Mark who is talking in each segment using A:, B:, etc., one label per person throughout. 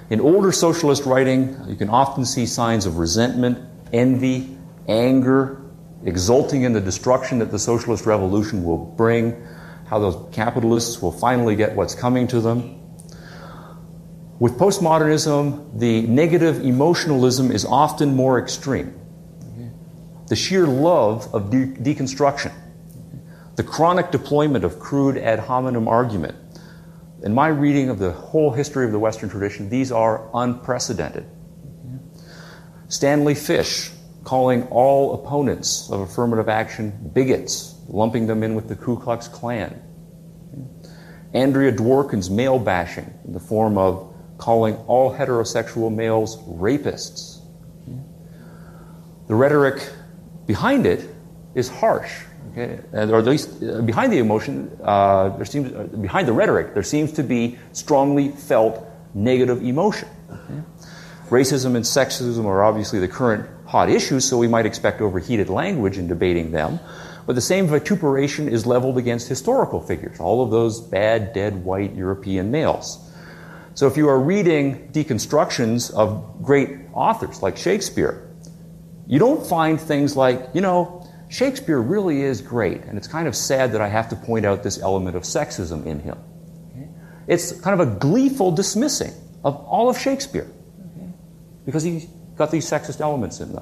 A: In older socialist writing, you can often see signs of resentment, envy, anger, exulting in the destruction that the socialist revolution will bring, how those capitalists will finally get what's coming to them. With postmodernism, the negative emotionalism is often more extreme. The sheer love of deconstruction, the chronic deployment of crude ad hominem argument. In my reading of the whole history of the Western tradition, these are unprecedented. Stanley Fish calling all opponents of affirmative action bigots, lumping them in with the Ku Klux Klan. Andrea Dworkin's male bashing in the form of calling all heterosexual males rapists. The rhetoric behind it is harsh, okay? Or at least behind the emotion, behind the rhetoric, there seems to be strongly felt negative emotion. Okay? Racism and sexism are obviously the current hot issues, so we might expect overheated language in debating them. But the same vituperation is leveled against historical figures, all of those bad, dead, white European males. So if you are reading deconstructions of great authors like Shakespeare, you don't find things like, Shakespeare really is great, and it's kind of sad that I have to point out this element of sexism in him. Okay? It's kind of a gleeful dismissing of all of Shakespeare, okay? Because he's got these sexist elements in them.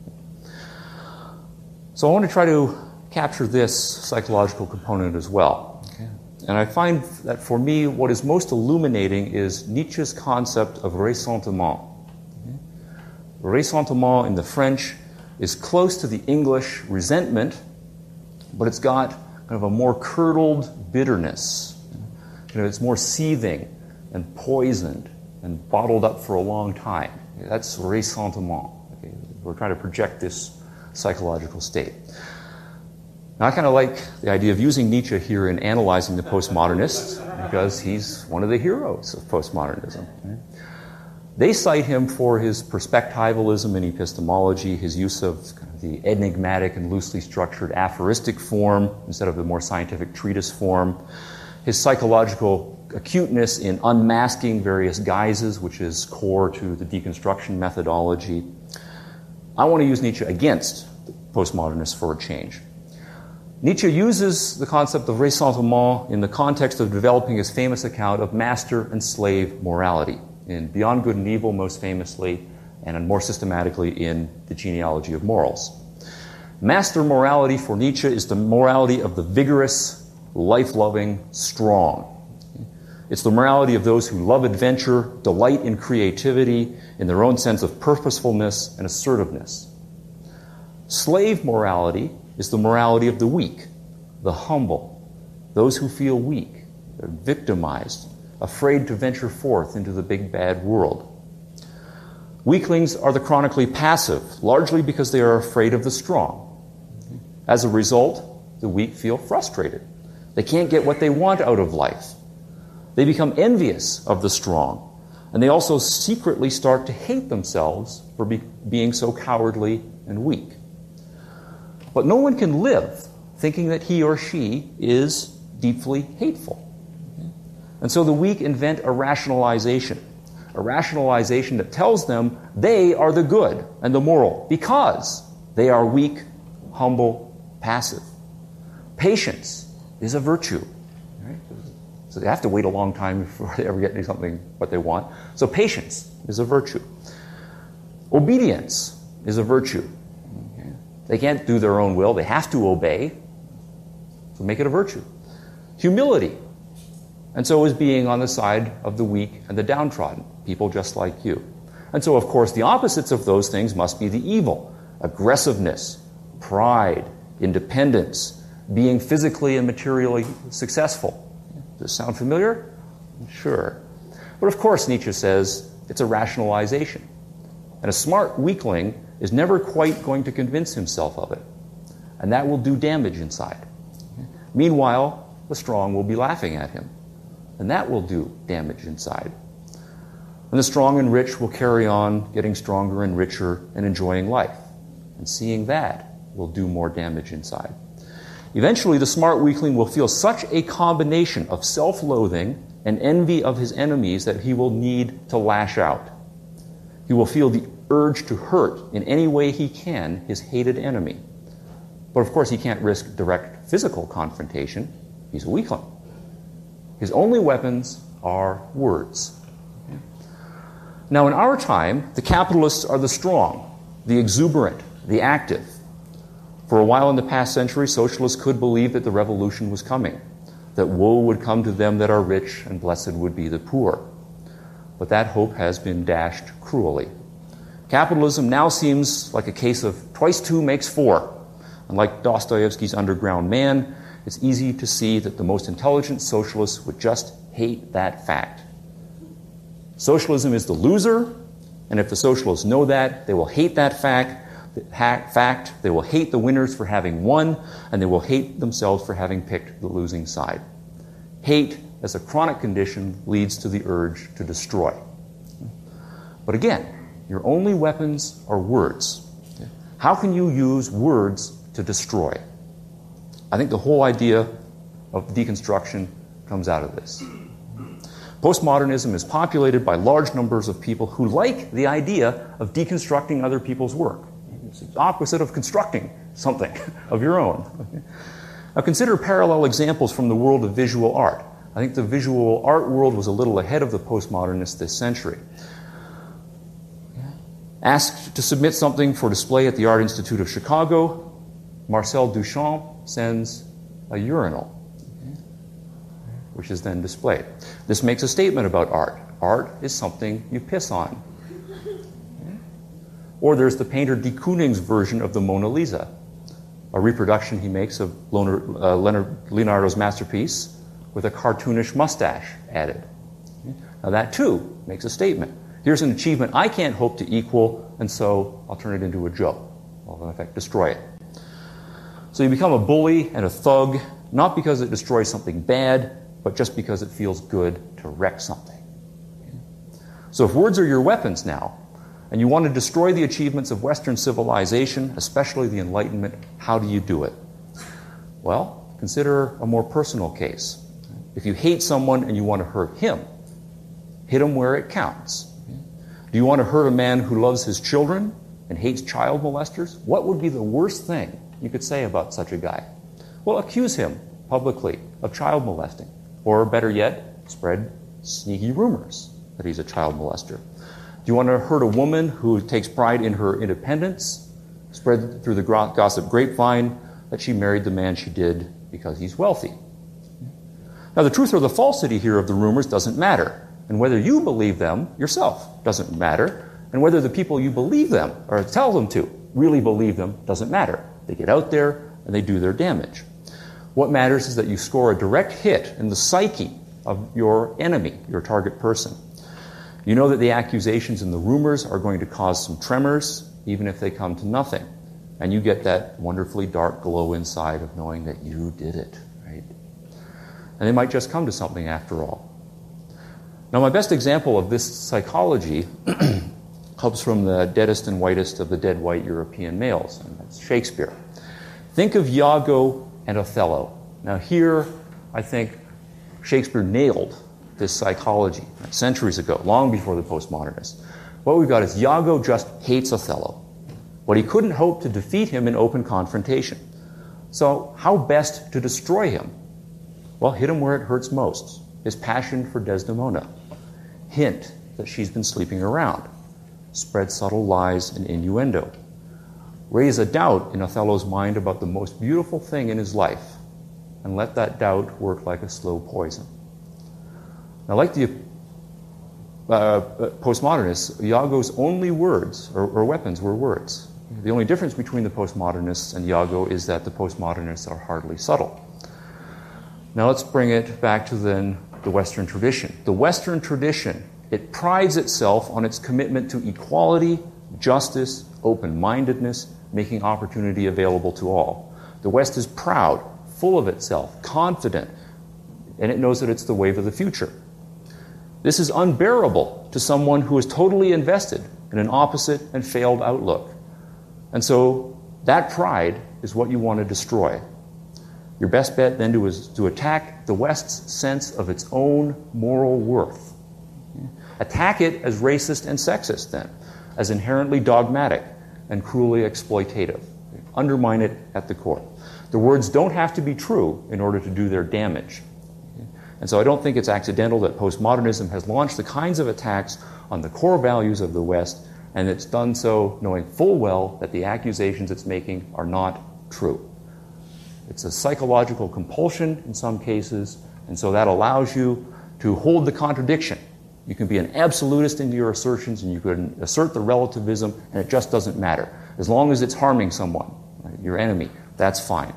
A: So I want to try to capture this psychological component as well. Okay? And I find that for me, what is most illuminating is Nietzsche's concept of ressentiment. Okay? Ressentiment in the French is close to the English resentment, but it's got kind of a more curdled bitterness. It's more seething and poisoned and bottled up for a long time. Okay? That's ressentiment. Okay? We're trying to project this psychological state. Now, I kind of like the idea of using Nietzsche here in analyzing the postmodernists because he's one of the heroes of postmodernism. Right? They cite him for his perspectivalism in epistemology, his use of kind of the enigmatic and loosely structured aphoristic form instead of the more scientific treatise form, his psychological acuteness in unmasking various guises, which is core to the deconstruction methodology. I want to use Nietzsche against the postmodernists for a change. Nietzsche uses the concept of ressentiment in the context of developing his famous account of master and slave morality in Beyond Good and Evil, most famously, and more systematically in The Genealogy of Morals. Master morality for Nietzsche is the morality of the vigorous, life-loving, strong. It's the morality of those who love adventure, delight in creativity, in their own sense of purposefulness and assertiveness. Slave morality is the morality of the weak, the humble, those who feel weak, they're victimized, afraid to venture forth into the big bad world. Weaklings are the chronically passive, largely because they are afraid of the strong. As a result, the weak feel frustrated. They can't get what they want out of life. They become envious of the strong, and they also secretly start to hate themselves for being so cowardly and weak. But no one can live thinking that he or she is deeply hateful. And so the weak invent a rationalization that tells them they are the good and the moral because they are weak, humble, passive. Patience is a virtue. Right? So they have to wait a long time before they ever get something what they want. So patience is a virtue. Obedience is a virtue. They can't do their own will. They have to obey. So make it a virtue. Humility. And so is being on the side of the weak and the downtrodden, people just like you. And so, of course, the opposites of those things must be the evil. Aggressiveness, pride, independence, being physically and materially successful. Does this sound familiar? Sure. But of course, Nietzsche says it's a rationalization. And a smart weakling is never quite going to convince himself of it. And that will do damage inside. Meanwhile, the strong will be laughing at him. And that will do damage inside. And the strong and rich will carry on getting stronger and richer and enjoying life. And seeing that will do more damage inside. Eventually, the smart weakling will feel such a combination of self-loathing and envy of his enemies that he will need to lash out. He will feel the urge to hurt in any way he can his hated enemy. But of course, he can't risk direct physical confrontation. He's a weakling. His only weapons are words. Now, in our time, the capitalists are the strong, the exuberant, the active. For a while in the past century, socialists could believe that the revolution was coming, that woe would come to them that are rich and blessed would be the poor. But that hope has been dashed cruelly. Capitalism now seems like a case of twice two makes four. And like Dostoevsky's Underground Man, it's easy to see that the most intelligent socialists would just hate that fact. Socialism is the loser, and if the socialists know that, they will hate that fact. They will hate the winners for having won, and they will hate themselves for having picked the losing side. Hate, as a chronic condition, leads to the urge to destroy. But again, your only weapons are words. How can you use words to destroy? I think the whole idea of deconstruction comes out of this. Postmodernism is populated by large numbers of people who like the idea of deconstructing other people's work. It's the opposite of constructing something of your own. Now consider parallel examples from the world of visual art. I think the visual art world was a little ahead of the postmodernists this century. Asked to submit something for display at the Art Institute of Chicago, Marcel Duchamp sends a urinal, which is then displayed. This makes a statement about art. Art is something you piss on. Or there's the painter de Kooning's version of the Mona Lisa, a reproduction he makes of Leonardo's masterpiece with a cartoonish mustache added. Now that too makes a statement. Here's an achievement I can't hope to equal, and so I'll turn it into a joke. I'll, in effect, destroy it. So you become a bully and a thug, not because it destroys something bad, but just because it feels good to wreck something. So if words are your weapons now, and you want to destroy the achievements of Western civilization, especially the Enlightenment, how do you do it? Well, consider a more personal case. If you hate someone and you want to hurt him, hit him where it counts. Do you want to hurt a man who loves his children and hates child molesters? What would be the worst thing you could say about such a guy? Well, accuse him publicly of child molesting. Or better yet, spread sneaky rumors that he's a child molester. Do you want to hurt a woman who takes pride in her independence? Spread through the gossip grapevine that she married the man she did because he's wealthy. Now, the truth or the falsity here of the rumors doesn't matter. And whether you believe them yourself doesn't matter. And whether the people you believe them or tell them to really believe them doesn't matter. They get out there and they do their damage. What matters is that you score a direct hit in the psyche of your enemy, your target person. You know that the accusations and the rumors are going to cause some tremors, even if they come to nothing. And you get that wonderfully dark glow inside of knowing that you did it, right? And they might just come to something after all. Now, my best example of this psychology comes from the deadest and whitest of the dead white European males, and that's Shakespeare. Think of Iago and Othello. Now here, I think Shakespeare nailed this psychology centuries ago, long before the postmodernists. What we've got is Iago just hates Othello, but he couldn't hope to defeat him in open confrontation. So how best to destroy him? Well, hit him where it hurts most, his passion for Desdemona. Hint that she's been sleeping around. Spread subtle lies and innuendo. Raise a doubt in Othello's mind about the most beautiful thing in his life, and let that doubt work like a slow poison. Now, like the postmodernists, Iago's only words or weapons were words. The only difference between the postmodernists and Iago is that the postmodernists are hardly subtle. Now let's bring it back to then the Western tradition. The Western tradition, it prides itself on its commitment to equality, justice, open-mindedness, making opportunity available to all. The West is proud, full of itself, confident, and it knows that it's the wave of the future. This is unbearable to someone who is totally invested in an opposite and failed outlook. And so that pride is what you want to destroy. Your best bet then is to attack the West's sense of its own moral worth. Attack it as racist and sexist then, as inherently dogmatic and cruelly exploitative. Undermine it at the core. The words don't have to be true in order to do their damage. And so I don't think it's accidental that postmodernism has launched the kinds of attacks on the core values of the West, and it's done so knowing full well that the accusations it's making are not true. It's a psychological compulsion in some cases, and so that allows you to hold the contradiction. You can be an absolutist in your assertions, and you can assert the relativism, and it just doesn't matter. As long as it's harming someone, right, your enemy, that's fine.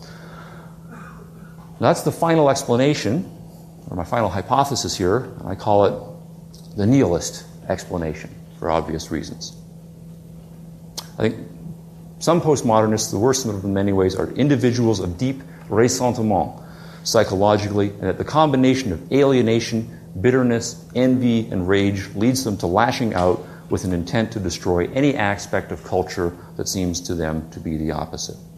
A: That's the final explanation, or my final hypothesis here. I call it the nihilist explanation, for obvious reasons. I think some postmodernists, the worst of them in many ways, are individuals of deep ressentiment psychologically, and that the combination of alienation, bitterness, envy, and rage leads them to lashing out with an intent to destroy any aspect of culture that seems to them to be the opposite.